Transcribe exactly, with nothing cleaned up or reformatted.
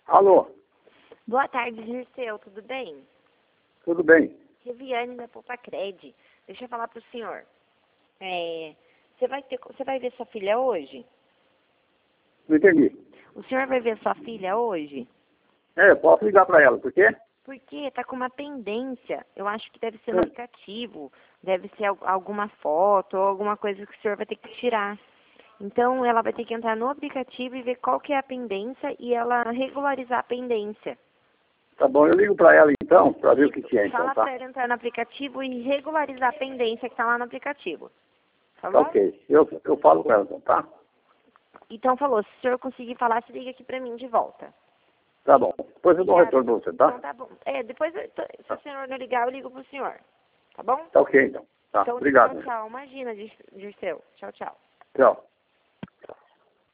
Alô? Boa tarde, Dirceu, tudo bem? Tudo bem? Reviane da Popacred. Deixa eu falar pro senhor. É, você vai ter, você vai ver sua filha hoje? Não entendi. O senhor vai ver sua filha hoje? É, posso ligar para ela, por quê? Porque tá com uma pendência. Eu acho que deve ser no Hum. aplicativo. Deve ser al- alguma foto ou alguma coisa que o senhor vai ter que tirar. Então, ela vai ter que entrar no aplicativo e ver qual que é a pendência e ela regularizar a pendência. Tá bom, eu ligo para ela então, para ver o que, que é então, Fala tá? pra ela entrar no aplicativo e regularizar a pendência que tá lá no aplicativo. Tá Tá bom? ok. Eu, eu falo com ela então, tá? Então falou, se o senhor conseguir falar, se liga aqui pra mim de volta. Tá bom. Depois eu dou um Obrigada. retorno para você, tá? Então tá bom. É, depois, eu tô- se o senhor não ligar, eu ligo pro senhor. Tá bom? Tá ok então. Tá, Então, obrigado. tchau, tchau. Imagina, Dir- Dirceu. Tchau, tchau. Tchau.